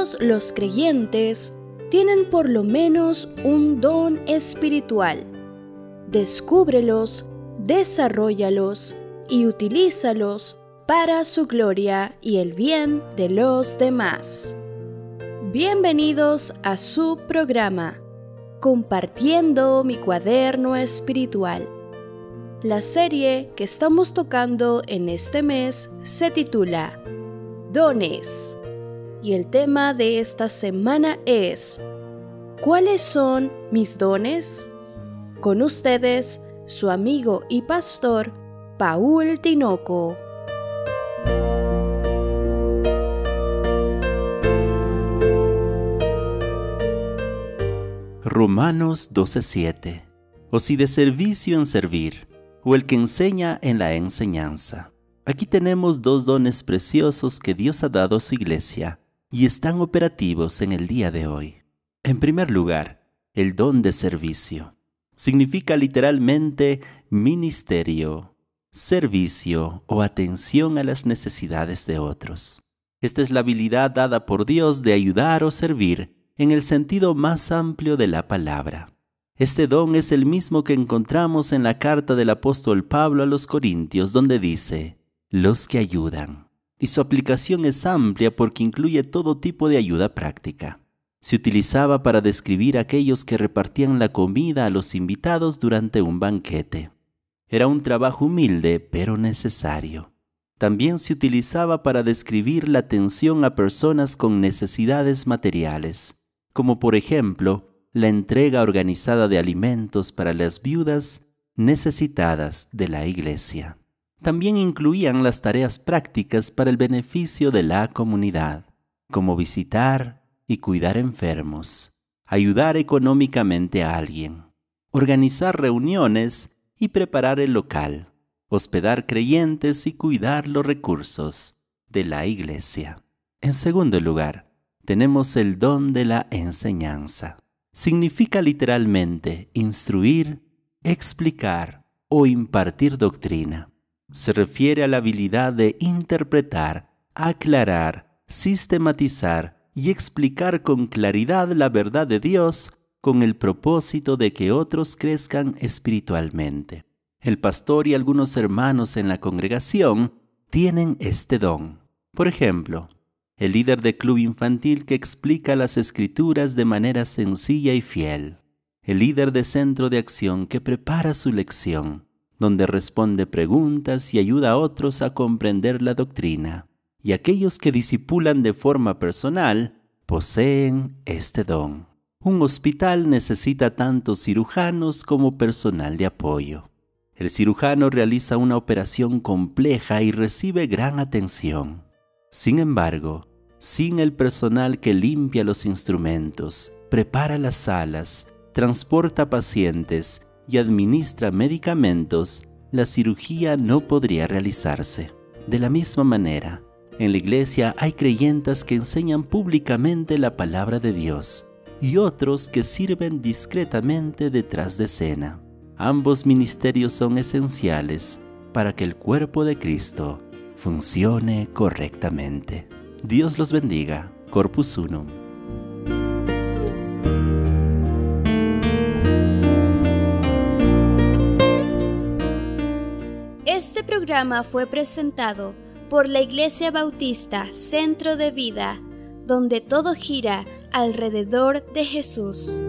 Todos los creyentes tienen por lo menos un don espiritual. Descúbrelos, desarróllalos y utilízalos para su gloria y el bien de los demás. Bienvenidos a su programa, Compartiendo mi cuaderno espiritual. La serie que estamos tocando en este mes se titula Dones, y el tema de esta semana es ¿cuáles son mis dones? Con ustedes, su amigo y pastor, Paul Tinoco. Romanos 12:7. O si de servicio en servir, o el que enseña en la enseñanza. Aquí tenemos dos dones preciosos que Dios ha dado a su iglesia y están operativos en el día de hoy. En primer lugar, el don de servicio. Significa literalmente ministerio, servicio o atención a las necesidades de otros. Esta es la habilidad dada por Dios de ayudar o servir en el sentido más amplio de la palabra. Este don es el mismo que encontramos en la carta del apóstol Pablo a los Corintios, donde dice, los que ayudan. Y su aplicación es amplia porque incluye todo tipo de ayuda práctica. Se utilizaba para describir a aquellos que repartían la comida a los invitados durante un banquete. Era un trabajo humilde, pero necesario. También se utilizaba para describir la atención a personas con necesidades materiales, como por ejemplo, la entrega organizada de alimentos para las viudas necesitadas de la iglesia. También incluían las tareas prácticas para el beneficio de la comunidad, como visitar y cuidar enfermos, ayudar económicamente a alguien, organizar reuniones y preparar el local, hospedar creyentes y cuidar los recursos de la iglesia. En segundo lugar, tenemos el don de la enseñanza. Significa literalmente instruir, explicar o impartir doctrina. Se refiere a la habilidad de interpretar, aclarar, sistematizar y explicar con claridad la verdad de Dios con el propósito de que otros crezcan espiritualmente. El pastor y algunos hermanos en la congregación tienen este don. Por ejemplo, el líder de club infantil que explica las escrituras de manera sencilla y fiel. El líder de centro de acción que prepara su lección, donde responde preguntas y ayuda a otros a comprender la doctrina. Y aquellos que discipulan de forma personal poseen este don. Un hospital necesita tanto cirujanos como personal de apoyo. El cirujano realiza una operación compleja y recibe gran atención. Sin embargo, sin el personal que limpia los instrumentos, prepara las salas, transporta pacientes y administra medicamentos, la cirugía no podría realizarse. De la misma manera, en la iglesia hay creyentes que enseñan públicamente la palabra de Dios y otros que sirven discretamente detrás de escena. Ambos ministerios son esenciales para que el cuerpo de Cristo funcione correctamente. Dios los bendiga. Corpus Unum. Este programa fue presentado por la Iglesia Bautista Centro de Vida, donde todo gira alrededor de Jesús.